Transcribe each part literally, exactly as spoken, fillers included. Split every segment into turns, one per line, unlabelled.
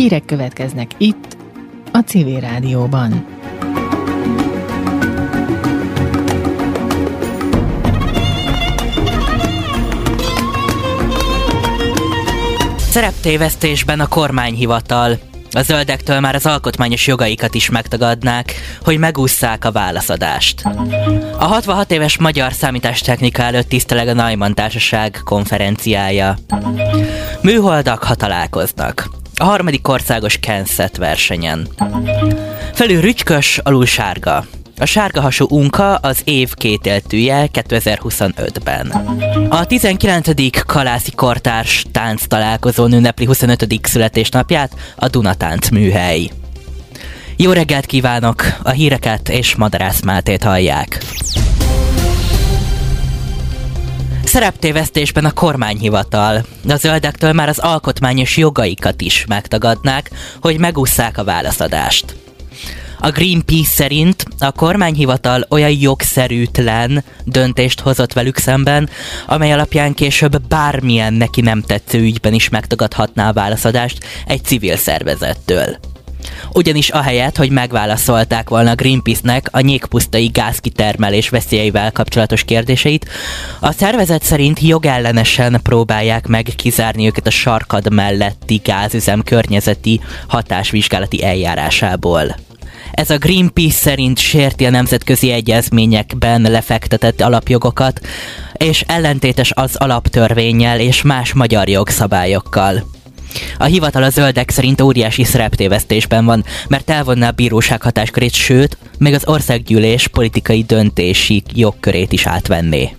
Hírek következnek itt, a Civil Rádióban.
Szereptévesztésben a kormányhivatal. A zöldektől már az alkotmányos jogaikat is megtagadnák, hogy megússzák a válaszadást. A hatvanhat éves magyar számítástechnika előtt tiszteleg a Neumann Társaság konferenciája. Műholdak, ha találkoznak. A harmadik országos Kensett versenyen. Felül rücskös, alul sárga. A sárgahasú unka az év kétéltűje kétezer-huszonötben. A tizenkilencedik Kalászi Kortárs tánc találkozón ünnepli huszonötödik születésnapját a Dunatánc műhely. Jó reggelt kívánok! A híreket és Madarász Mátét hallják. Szereptévesztésben a kormányhivatal. A zöldektől már az alkotmányos jogaikat is megtagadnák, hogy megússzák a válaszadást. A Greenpeace szerint a kormányhivatal olyan jogszerűtlen döntést hozott velük szemben, amely alapján később bármilyen neki nem tetsző ügyben is megtagadhatná a válaszadást egy civil szervezettől. Ugyanis ahelyett, hogy megválaszolták volna a Greenpeace-nek a nyékpusztai gázkitermelés veszélyeivel kapcsolatos kérdéseit, a szervezet szerint jogellenesen próbálják meg kizárni őket a Sarkad melletti gázüzem környezeti hatásvizsgálati eljárásából. Ez a Greenpeace szerint sérti a nemzetközi egyezményekben lefektetett alapjogokat, és ellentétes az alaptörvénnyel és más magyar jogszabályokkal. A hivatal a zöldek szerint óriási szereptévesztésben van, mert elvonná a bíróság hatáskörét, sőt, még az országgyűlés politikai döntési jogkörét is átvenné.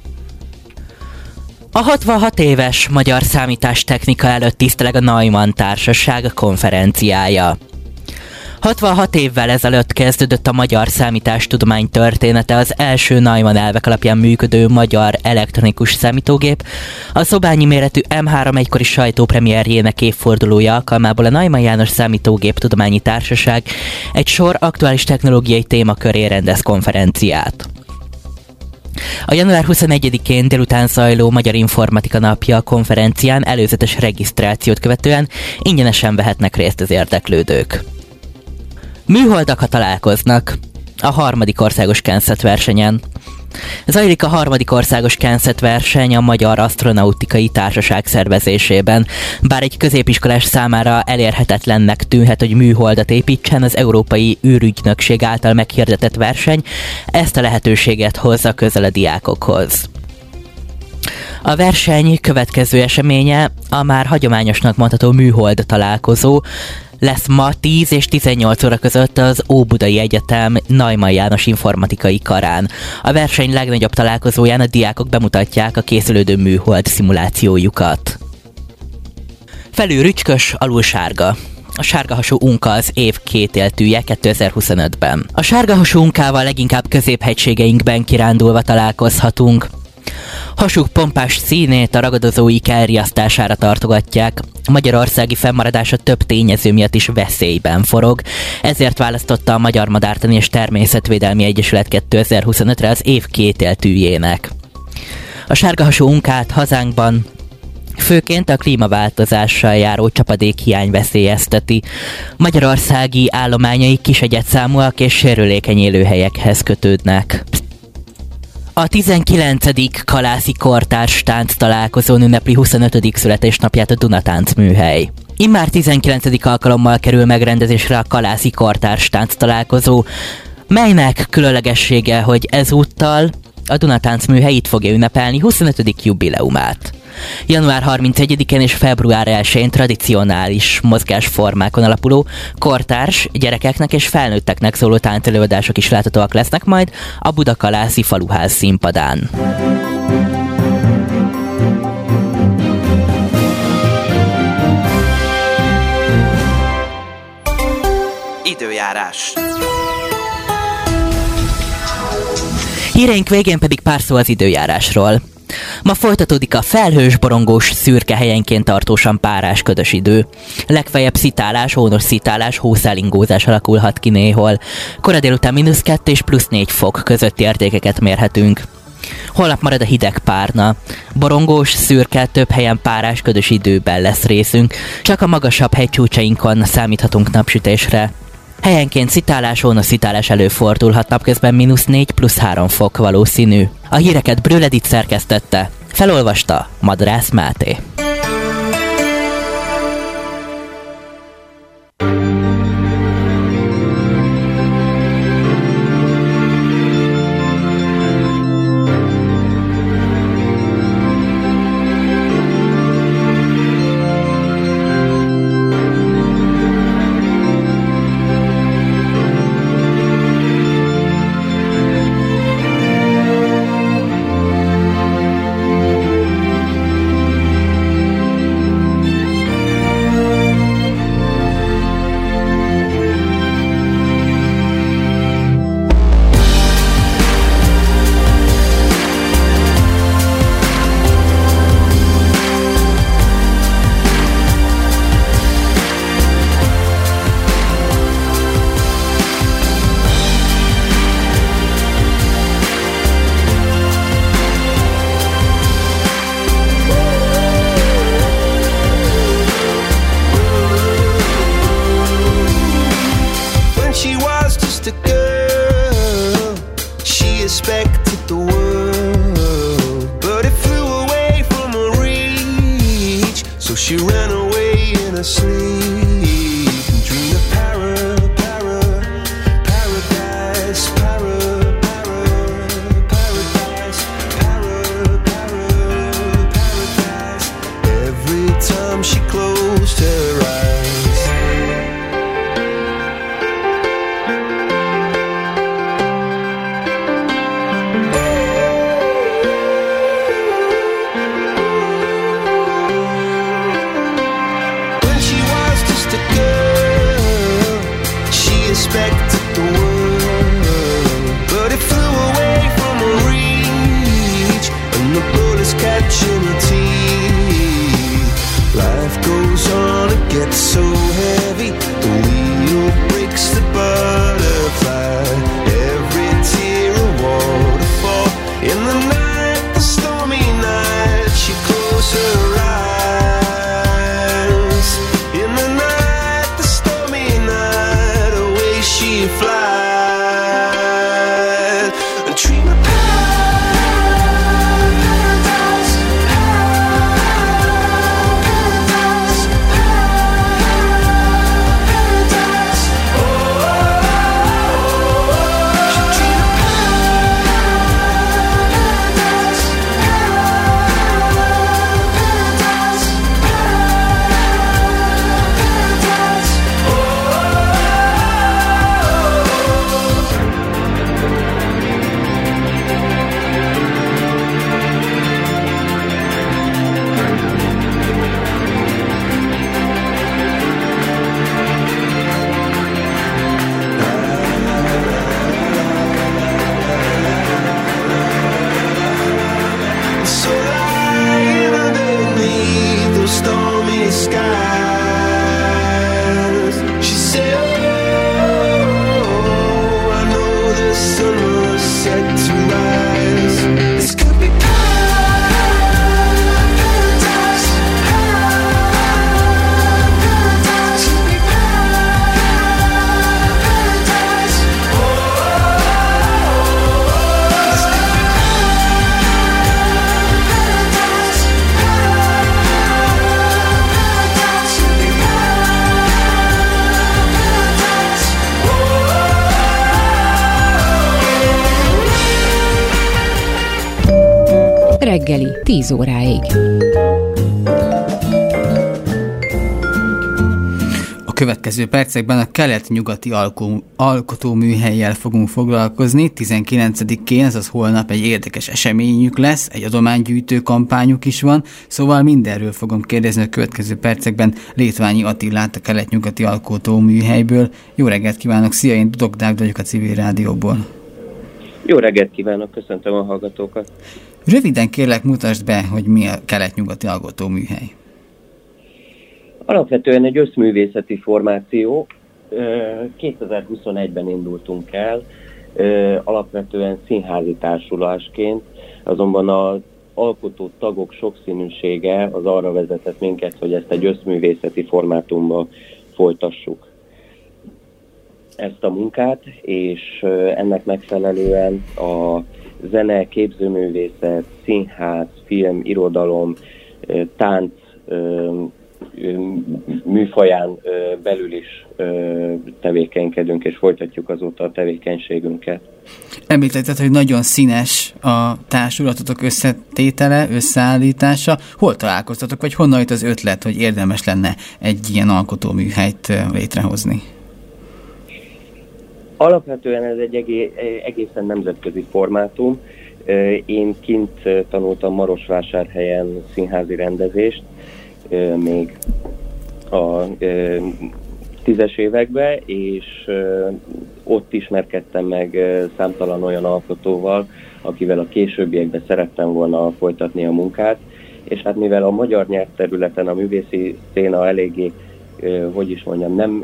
A hatvanhat éves magyar számítástechnika előtt tiszteleg a Neumann Társaság konferenciája. hatvanhat évvel ezelőtt kezdődött a magyar számítástudomány története, az első Neumann elvek alapján működő magyar elektronikus számítógép, a szobányi méretű em három egykori sajtópremierjének évfordulója alkalmából a Neumann János Számítógép Tudományi Társaság egy sor aktuális technológiai témaköré rendez konferenciát. A január huszonegyedikén délután zajló Magyar Informatika Napja konferencián előzetes regisztrációt követően ingyenesen vehetnek részt az érdeklődők. Műholdak, ha találkoznak. A harmadik országos Kensett versenyen. Zajlik a harmadik országos Kensett verseny a Magyar Asztronautikai Társaság szervezésében. Bár egy középiskolás számára elérhetetlennek tűnhet, hogy műholdat építsen, az Európai űrügynökség által meghirdetett verseny ezt a lehetőséget hozza közel a diákokhoz. A verseny következő eseménye a már hagyományosnak mondható műhold találkozó, lesz ma tíz és tizennyolc óra között az Óbudai Egyetem Neumann János Informatikai Karán. A verseny legnagyobb találkozóján a diákok bemutatják a készülődő műhold szimulációjukat. Felül rücskös, alul sárga. A sárgahasú unka az év kétéltűje kétezer-huszonötben. A sárgahasú unkával leginkább középhegységeinkben kirándulva találkozhatunk. Hasuk pompás színét a ragadozóik elriasztására tartogatják. A magyarországi fennmaradása több tényező miatt is veszélyben forog, ezért választotta a Magyar Madártani és Természetvédelmi Egyesület kétezer-huszonötre az év kétéltűjének. A sárgahasú unkát hazánkban főként a klímaváltozással járó csapadékhiány veszélyezteti. Magyarországi állományai kisegyedszámúak és sérülékeny élőhelyekhez kötődnek. A tizenkilencedik Kalászi Kortárs tánc találkozón ünnepli huszonötödik születésnapját a Dunatánc műhely. Immár tizenkilencedik alkalommal kerül megrendezésre a Kalászi Kortárs tánc találkozó, melynek különlegessége, hogy ezúttal a Dunatánc műhely itt fogja ünnepelni huszonötödik jubileumát. január harmincegyedikén és február elsején tradicionális mozgásformákon alapuló kortárs, gyerekeknek és felnőtteknek szóló táncelőadások is láthatóak lesznek majd a Budakalászi Faluház színpadán.
Időjárás.
Híreink végén pedig pár szó az időjárásról. Ma folytatódik a felhős, borongós, szürke, helyenként tartósan párás, ködös idő. Legfeljebb szitálás, hónos szitálás, hószálingózás alakulhat ki néhol. Kora délután mínusz kettő és plusz négy fok közötti értékeket mérhetünk. Holnap marad a hideg párna. Borongós, szürke, több helyen párás, ködös időben lesz részünk. Csak a magasabb hegycsúcsainkon számíthatunk napsütésre. Helyenként szitálás, ónoszitálás előfordulhat, napközben mínusz négy plusz három fok valószínű. A híreket Brühl Edit szerkesztette. Felolvasta Madrász Máté.
Reggeli, tíz óráig.
A következő percekben a kelet-nyugati alko- alkotóműhellyel fogunk foglalkozni. tizenkilencedikén, azaz holnap egy érdekes eseményük lesz, egy adománygyűjtő kampányuk is van, szóval mindenről fogom kérdezni a következő percekben Létványi Attilát a kelet-nyugati alkotóműhelyből. Jó reggelt kívánok, szia, én Dudok Dávid vagyok a Civil Rádióból.
Jó reggelt kívánok, köszöntöm a hallgatókat.
Röviden kérlek, mutasd be, hogy mi a kelet-nyugati alkotóműhely.
Alapvetően egy összművészeti formáció. kétezer-huszonegyben indultunk el. alapvetően színházi társulásként, azonban az alkotó tagok sokszínűsége az arra vezetett minket, hogy ezt egy összművészeti formátumban folytassuk ezt a munkát, és ennek megfelelően a zene, képzőművészet, színház, film, irodalom, tánc műfaján belül is tevékenykedünk, és folytatjuk azóta a tevékenységünket.
Említetted, hogy nagyon színes a társulatotok összetétele, összeállítása. Hol találkoztatok, vagy honnan jött az ötlet, hogy érdemes lenne egy ilyen alkotóműhelyt létrehozni?
Alapvetően ez egy egészen nemzetközi formátum. Én kint tanultam Marosvásárhelyen színházi rendezést, még a tízes években, és ott ismerkedtem meg számtalan olyan alkotóval, akivel a későbbiekben szerettem volna folytatni a munkát, és hát mivel a magyar nyelvterületen a művészi széna eléggé, hogy is mondjam, nem,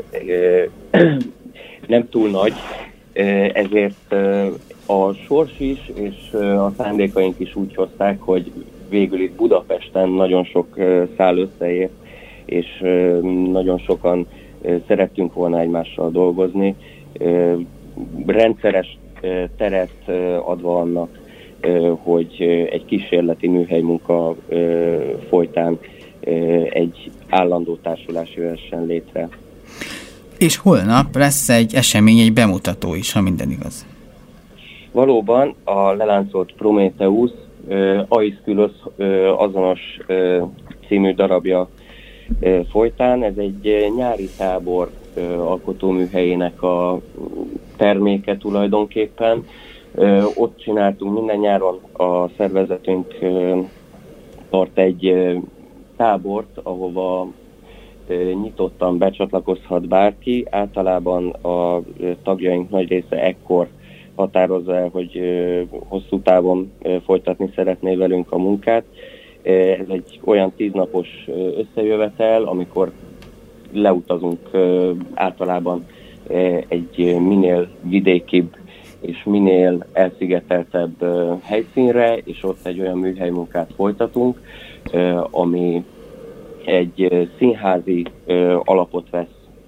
nem túl nagy, ezért a sors is, és a szándékaink is úgy hozták, hogy végül itt Budapesten nagyon sok szál összeért, és nagyon sokan szerettünk volna egymással dolgozni. Rendszeres teret adva annak, hogy egy kísérleti műhelymunka folytán egy állandó társulás jöhessen létre.
És holnap lesz egy esemény, egy bemutató is, ha minden igaz.
Valóban a leláncolt Prométheusz Aiszkülosz azonos című darabja folytán. Ez egy nyári tábor alkotóműhelyének a terméke tulajdonképpen. Ott csináltunk minden nyáron, a szervezetünk tart egy tábort, ahova nyitottan becsatlakozhat bárki. Általában a tagjaink nagy része ekkor határozza el, hogy hosszú távon folytatni szeretné velünk a munkát. Ez egy olyan tíznapos összejövetel, amikor leutazunk általában egy minél vidékibb és minél elszigeteltebb helyszínre, és ott egy olyan műhelymunkát folytatunk, ami egy színházi alapot vesz,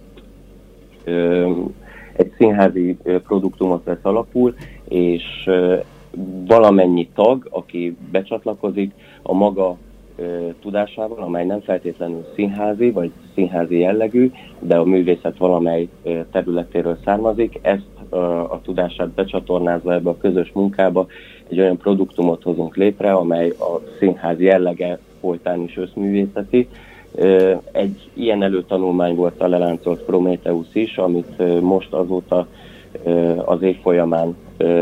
egy színházi produktumot vesz alapul, és valamennyi tag, aki becsatlakozik, a maga tudásával, amely nem feltétlenül színházi vagy színházi jellegű, de a művészet valamely területéről származik, ezt a tudását becsatornázva ebbe a közös munkába egy olyan produktumot hozunk létre, amely a színházi jellege folytán is összművészeti. Egy ilyen előtanulmány volt a leláncolt Prométheusz is, amit most azóta az év folyamán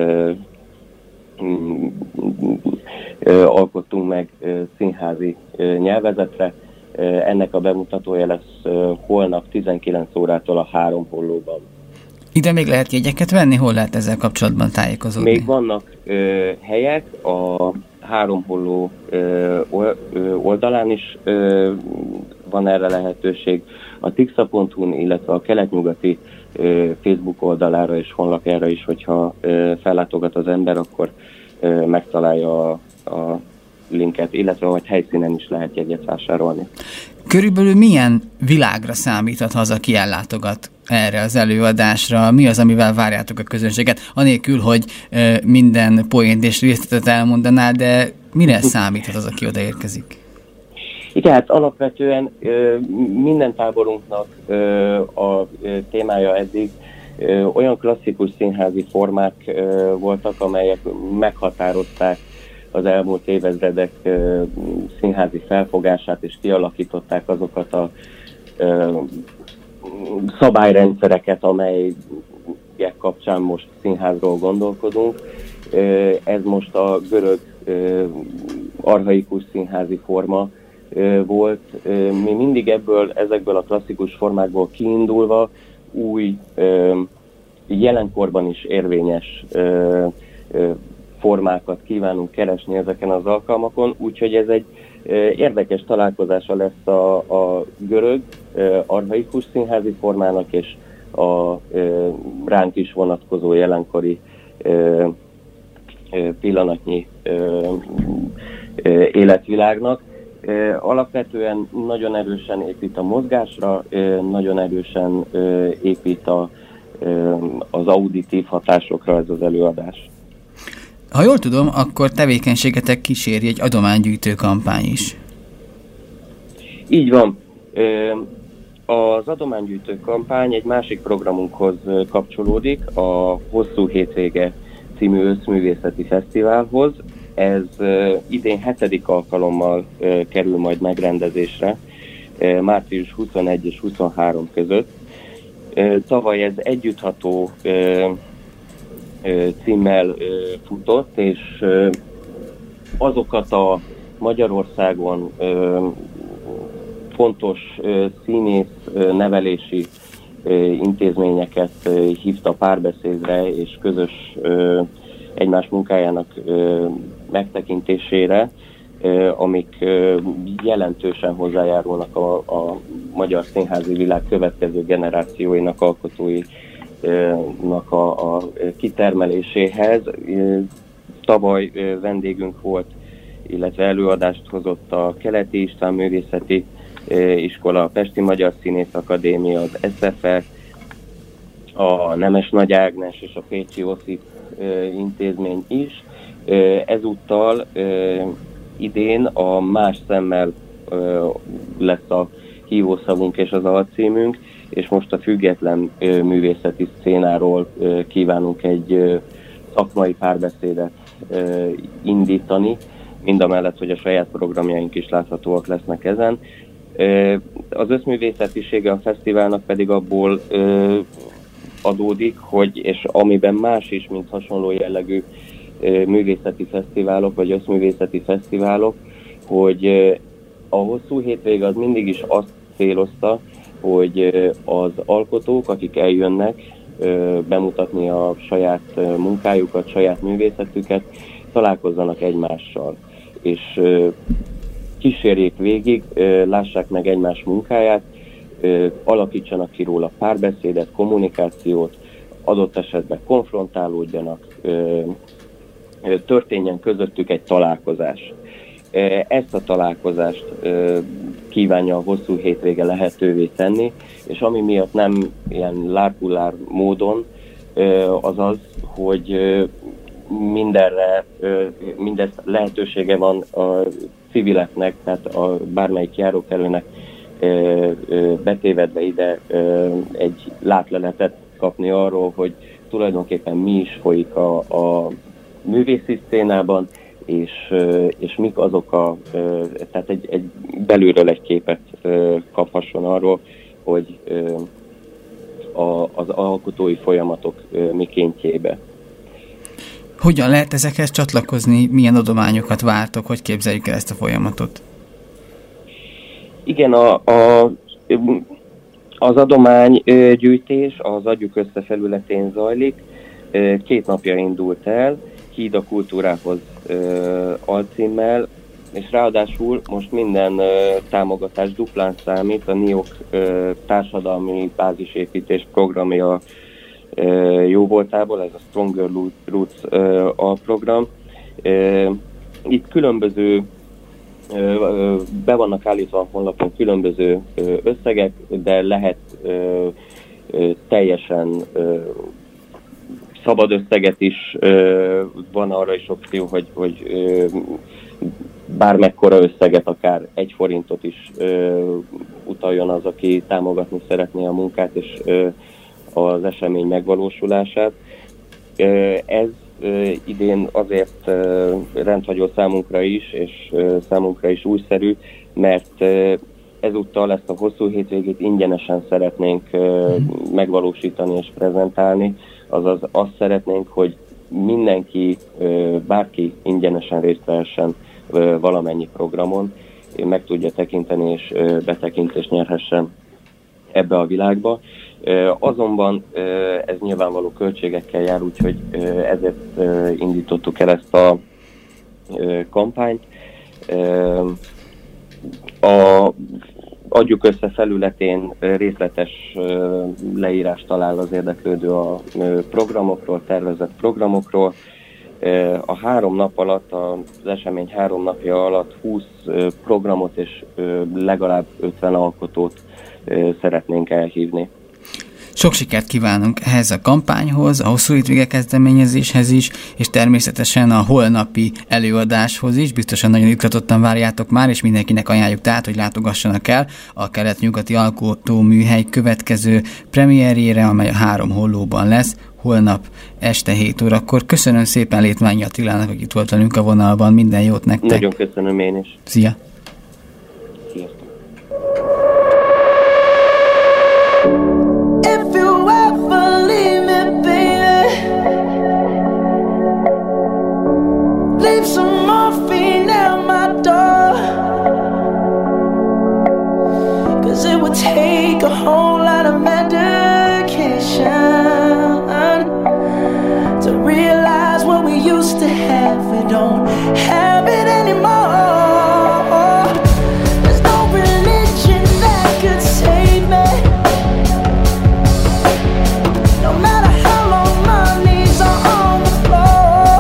alkottunk meg színházi nyelvezetre. Ennek a bemutatója lesz holnap tizenkilenc órától a Három Hollóban.
Ide még lehet jegyeket venni? Hol lehet ezzel kapcsolatban tájékozódni?
Még vannak ö, helyek, a Három Holló ö, oldalán is ö, van erre lehetőség. A tixa pont hu-n, illetve a kelet-nyugati ö, Facebook oldalára és honlapjára is, hogyha ö, fellátogat az ember, akkor ö, megtalálja a, a linket, illetve hogy helyszínen is lehet jegyet vásárolni.
Körülbelül milyen világra számíthat, ha az, aki ellátogat erre az előadásra? Mi az, amivel várjátok a közönséget? Anélkül, hogy ö, minden poént és részletet elmondanál, de mire számíthat az, aki odaérkezik?
Igen, hát alapvetően ö, minden táborunknak ö, a ö, témája eddig ö, olyan klasszikus színházi formák ö, voltak, amelyek meghatározták az elmúlt évezredek ö, színházi felfogását, és kialakították azokat a ö, szabályrendszereket, amelyek kapcsán most színházról gondolkodunk. Ö, ez most a görög ö, archaikus színházi forma ö, volt. Ö, mi mindig ebből, ezekből a klasszikus formákból kiindulva új, ö, jelenkorban is érvényes ö, ö, formákat kívánunk keresni ezeken az alkalmakon, úgyhogy ez egy érdekes találkozása lesz a, a görög archaikus színházi formának és a ránk is vonatkozó jelenkori pillanatnyi életvilágnak. Alapvetően nagyon erősen épít a mozgásra, nagyon erősen épít a, az auditív hatásokra ez az előadás.
Ha jól tudom, akkor tevékenységetek kíséri egy adománygyűjtő kampány is.
Így van. Az adománygyűjtő kampány egy másik programunkhoz kapcsolódik, a Hosszú Hétvége című Összművészeti Fesztiválhoz. Ez idén hetedik alkalommal kerül majd megrendezésre, március huszonegy és huszonhárom között. Tavaly ez együttható címmel futott, és azokat a Magyarországon fontos színész nevelési intézményeket hívta párbeszédre és közös egymás munkájának megtekintésére, amik jelentősen hozzájárulnak a, a magyar színházi világ következő generációinak, alkotóinak a, a kitermeléséhez. Tavaly vendégünk volt, illetve előadást hozott a Keleti István Művészeti Iskola, a Pesti Magyar Színész Akadémia, az es ef e, a Nemes Nagy Ágnes és a Pécsi Oszip intézmény is. Ezúttal idén a Más szemmel lesz a hívószavunk és az alcímünk, és most a független művészeti szcénáról kívánunk egy szakmai párbeszédet indítani, mindamellett, hogy a saját programjaink is láthatóak lesznek ezen. Az összművészetisége a fesztiválnak pedig abból adódik, hogy, és amiben más is, mint hasonló jellegű művészeti fesztiválok, vagy összművészeti fesztiválok, hogy a Hosszú Hétvége az mindig is azt célozta, hogy az alkotók, akik eljönnek bemutatni a saját munkájukat, saját művészetüket, találkozzanak egymással, és kísérjék végig, lássák meg egymás munkáját, alakítsanak ki róla párbeszédet, kommunikációt, adott esetben konfrontálódjanak, történjen közöttük egy találkozás. Ezt a találkozást kívánja a Hosszú Hétvége lehetővé tenni, és ami miatt nem ilyen lárpullár módon, az az, hogy mindenre, mindezt lehetősége van a civileknek, tehát a bármelyik járókelőnek betévedve ide egy látleletet kapni arról, hogy tulajdonképpen mi is folyik a, a művészi szcénában, és, és mik azok a, tehát egy, egy belülről egy képet kaphasson arról, hogy a, az alkotói folyamatok mikéntjébe.
Hogyan lehet ezekhez csatlakozni? Milyen adományokat vártok? Hogy képzeljük el ezt a folyamatot?
Igen, a, a, az adománygyűjtés az Adjuk Össze felületén zajlik. Két napja indult el, Híd a kultúrához alcímmel, és ráadásul most minden támogatás duplán számít. A en i o k társadalmi bázisépítés programja jó voltából, ez a Stronger Roots alprogram. Itt különböző, be vannak állítva a honlapon különböző összegek, de lehet teljesen szabad összeget is, van arra is opció, hogy, hogy bármekkora összeget, akár egy forintot is utaljon az, aki támogatni szeretné a munkát és az esemény megvalósulását. Ez idén azért rendhagyó számunkra is, és számunkra is újszerű, mert ezúttal ezt a Hosszú Hétvégét ingyenesen szeretnénk megvalósítani és prezentálni, azaz azt szeretnénk, hogy mindenki, bárki ingyenesen részt vehessen valamennyi programon, meg tudja tekinteni és betekintést nyerhessen ebbe a világba. Azonban ez nyilvánvaló költségekkel jár, úgyhogy ezért indítottuk el ezt a kampányt. A adjuk össze felületén részletes leírást talál az érdeklődő a programokról, tervezett programokról. A három nap alatt, az esemény három napja alatt húsz programot és legalább ötven alkotót szeretnénk elhívni.
Sok sikert kívánunk ehhez a kampányhoz, a Hosszú Hétvége kezdeményezéshez is, és természetesen a holnapi előadáshoz is. Biztosan nagyon izgatottan várjátok már, és mindenkinek ajánljuk tehát, hogy látogassanak el a Kelet-Nyugati Alkotóműhely következő premierjére, amely a Három Hollóban lesz, holnap este hét órakor. Köszönöm szépen Létmányi Attilának, aki itt volt velünk a vonalban. Minden jót nektek!
Nagyon köszönöm én is!
Szia!
Sziasztok!
Leave some morphine at my door, 'cause it would take a whole lot of medication to realize what we used to have, we don't have it anymore. There's no religion that could save me, no matter how long my knees are on the floor.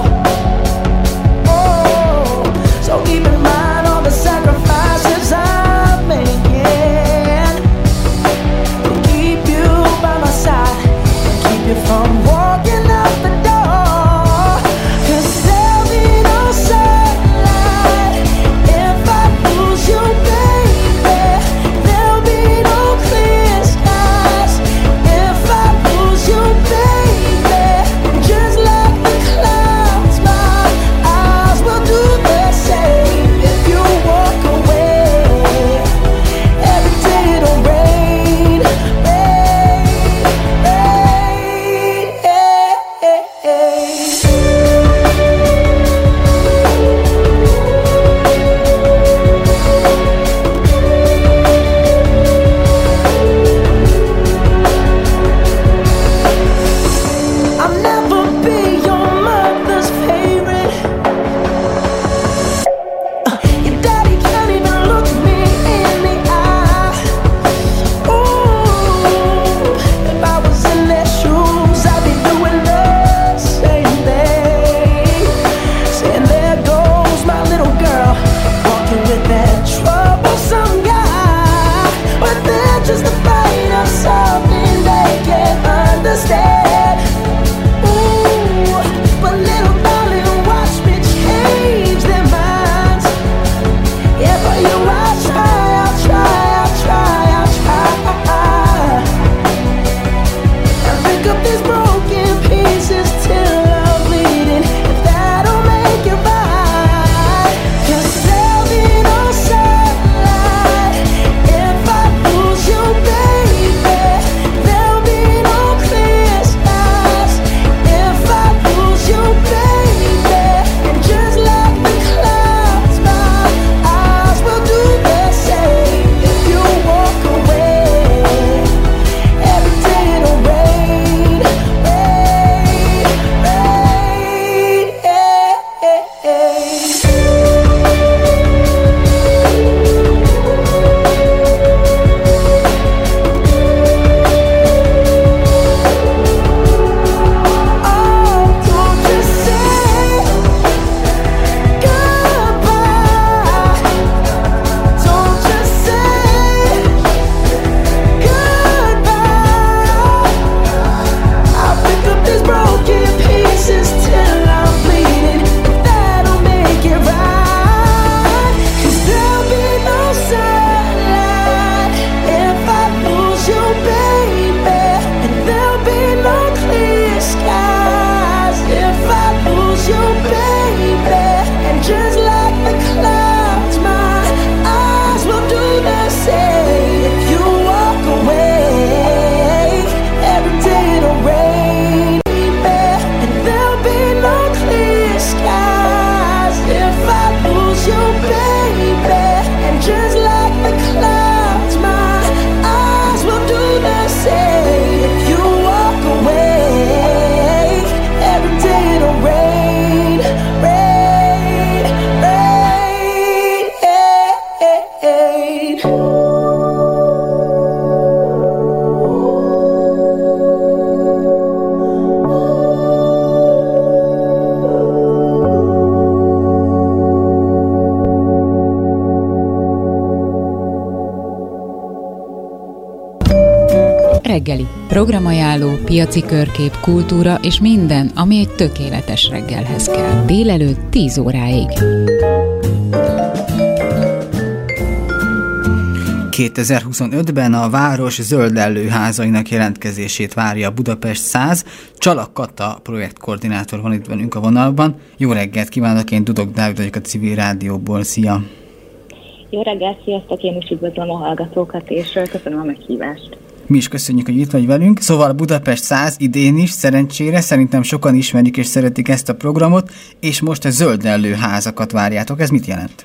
Oh, so keep in mind all the sacrifices I'm making to keep you by my side and keep you from walking out the door. 'Cause there'll be no sun
Reggeli. Programajánló, piaci körkép, kultúra és minden, ami egy tökéletes reggelhez kell. Délelőtt tíz óráig.
kétezer-huszonötben a város zöldellőházainak jelentkezését várja Budapest száz. Csalak Kata projektkoordinátor van itt velünk a vonalban. Jó reggelt kívánok, én Dudok Dávid vagyok a Civil Rádióból. Szia!
Jó reggelt, sziasztok! Én is üdvözlöm a hallgatókat, és köszönöm a meghívást.
Mi is köszönjük, hogy itt vagy velünk. Szóval Budapest száz idén is, szerencsére, szerintem sokan ismerik és szeretik ezt a programot, és most a zöldellőházakat várjátok. Ez mit jelent?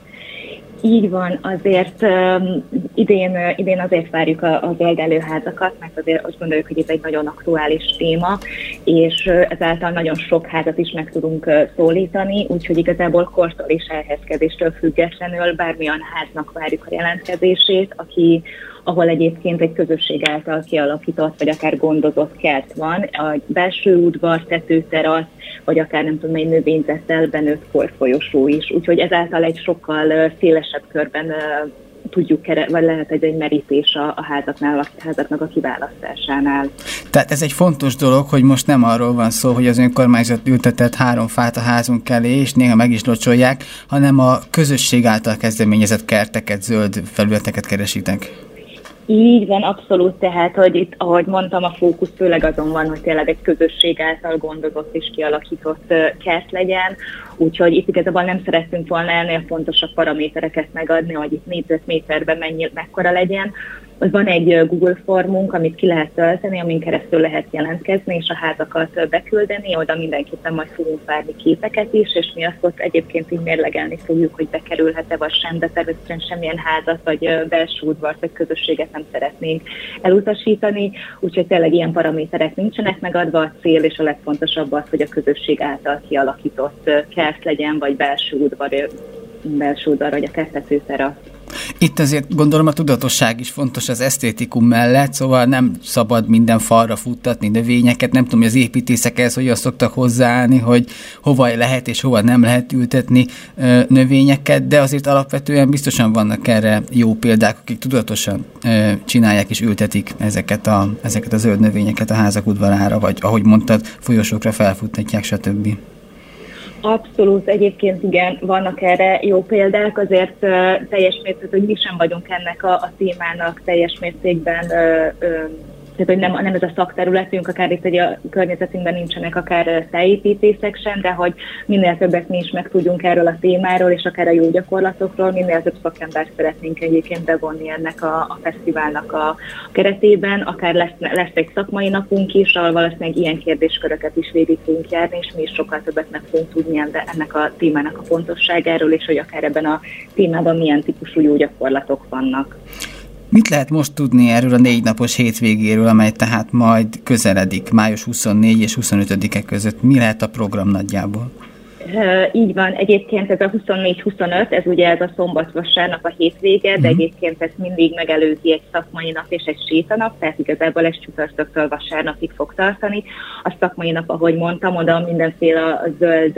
Így van, azért um, idén, uh, idén azért várjuk a, a zöldellőházakat, mert azért azt gondoljuk, hogy ez egy nagyon aktuális téma, és uh, ezáltal nagyon sok házat is meg tudunk uh, szólítani, úgyhogy igazából kortól és elhelyezkedéstől függetlenül bármilyen háznak várjuk a jelentkezését, aki ahol egyébként egy közösség által kialakított, vagy akár gondozott kert van, a belső udvar, tetőterasz, vagy akár nem tudom, egy növényzettel benőtt folyosó is. Úgyhogy ezáltal egy sokkal szélesebb körben uh, tudjuk, vagy lehet egy, egy merítés a, a házaknál, a házaknak a kiválasztásánál.
Tehát ez egy fontos dolog, hogy most nem arról van szó, hogy az önkormányzat ültetett három fát a házunk elé, és néha meg is locsolják, hanem a közösség által kezdeményezett kerteket, zöld felületeket keresitek.
Így van, abszolút, tehát, hogy itt, ahogy mondtam, a fókusz főleg azon van, hogy tényleg egy közösség által gondozott és kialakított kert legyen, úgyhogy itt igazából nem szerettünk volna ennél fontosabb paramétereket megadni, hogy itt négyzetméterben mennyi, mekkora legyen. Van egy Google formunk, amit ki lehet tölteni, amin keresztül lehet jelentkezni, és a házakat beküldeni, oda mindenképpen majd fogunk várni képeket is, és mi azt ott egyébként így mérlegelni fogjuk, hogy bekerülhet-e vagy sem, de természetesen semmilyen házat, vagy belső udvart, vagy közösséget nem szeretnénk elutasítani, úgyhogy tényleg ilyen paraméterek nincsenek megadva, a cél és a legfontosabb az, hogy a közösség által kialakított kert legyen, vagy belső udvar, belső udvar, vagy akár tetőterasz.
Itt azért gondolom a tudatosság is fontos az esztétikum mellett, szóval nem szabad minden falra futtatni növényeket, nem tudom, hogy az építészek ehhez hogyan szoktak hozzáállni, hogy hova lehet és hova nem lehet ültetni ö, növényeket, de azért alapvetően biztosan vannak erre jó példák, akik tudatosan ö, csinálják és ültetik ezeket a, ezeket a zöld növényeket a házak udvarára, vagy ahogy mondtad, folyosókra felfuttatják, stb.
Abszolút, egyébként igen, vannak erre jó példák, azért uh, teljes mértékben, hogy mi sem vagyunk ennek a, a témának teljes mértékben, uh, uh, tehát hogy nem, nem ez a szakterületünk, akár itt egy a környezetünkben nincsenek akár tájépítészek sem, de hogy minél többet mi is megtudjunk erről a témáról, és akár a jó gyakorlatokról, minél több szakembert szeretnénk egyébként bevonni ennek a, a fesztiválnak a keretében, akár lesz, lesz egy szakmai napunk is, ahol valószínűleg ilyen kérdésköröket is végig fogunk járni, és mi is sokkal többet meg fogunk tudni ennek a témának a pontosságáról, és hogy akár ebben a témában milyen típusú jó gyakorlatok vannak.
Mit lehet most tudni erről a négy napos hétvégéről, amely tehát majd közeledik, május huszonnégy és huszonötödike között? Mi lehet a program nagyjából?
Így van, egyébként ez a huszonnégy huszonöt, ez ugye ez a szombat-vasárnap a hétvége, de egyébként ezt mindig megelőzi egy szakmai nap és egy sétanap, tehát igazából ez csütörtöktől vasárnapig fog tartani. A szakmai nap, ahogy mondtam, oda mindenféle zöld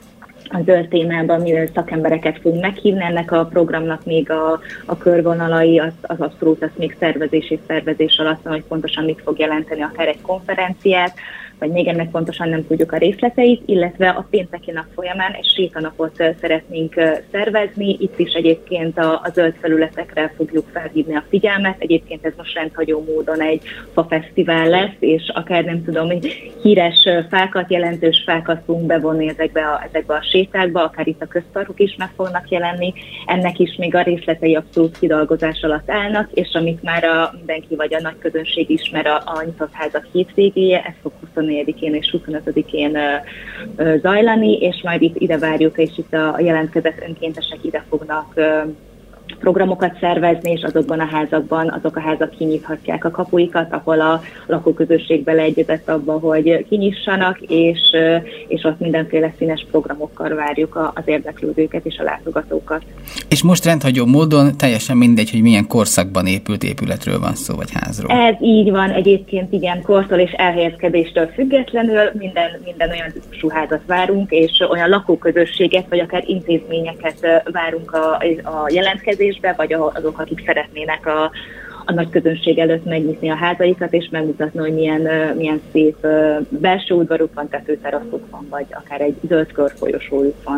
a zöld témában mivel szakembereket fogunk meghívni, ennek a programnak még a, a körvonalai, az, az abszolút az még szervezés és szervezés alatt van, hogy pontosan mit fog jelenteni akár egy konferenciát, vagy még ennek pontosan nem tudjuk a részleteit, illetve a pénteki nap folyamán egy sétanapot szeretnénk szervezni. Itt is egyébként a, a zöld felületekre fogjuk felhívni a figyelmet. Egyébként ez most rendhagyó módon egy fafesztivál lesz, és akár nem tudom, hogy híres fákat, jelentős fákat fogunk bevonni ezekbe a, ezekbe a sétákba, akár itt a közparkok is meg fognak jelenni. Ennek is még a részletei abszolút kidolgozás alatt állnak, és amit már a mindenki vagy a nagy közönség ismer, a, a nyitott házak hétvégéje, ez fog huszonnegyedikén és huszonötödikén zajlani, és majd itt ide várjuk, és itt a jelentkezett önkéntesek ide fognak programokat szervezni, és azokban a házakban azok a házak kinyithatják a kapuikat, ahol a lakóközösség beleegyezett abba, hogy kinyissanak, és, és ott mindenféle színes programokkal várjuk az érdeklődőket és a látogatókat. És
most rendhagyó módon teljesen mindegy, hogy milyen korszakban épült épületről van szó, vagy házról.
Ez így van, egyébként igen, kortól és elhelyezkedéstől függetlenül minden, minden olyan típusú házat várunk, és olyan lakóközösséget, vagy akár intézményeket várunk a, a jelentkezésbe, vagy azok, akik szeretnének a, a nagy közönség előtt megnyitni a házaikat, és megmutatni, hogy milyen, milyen szép belső udvaruk van, tetőteraszuk van, vagy akár egy zöld körfolyosójuk van.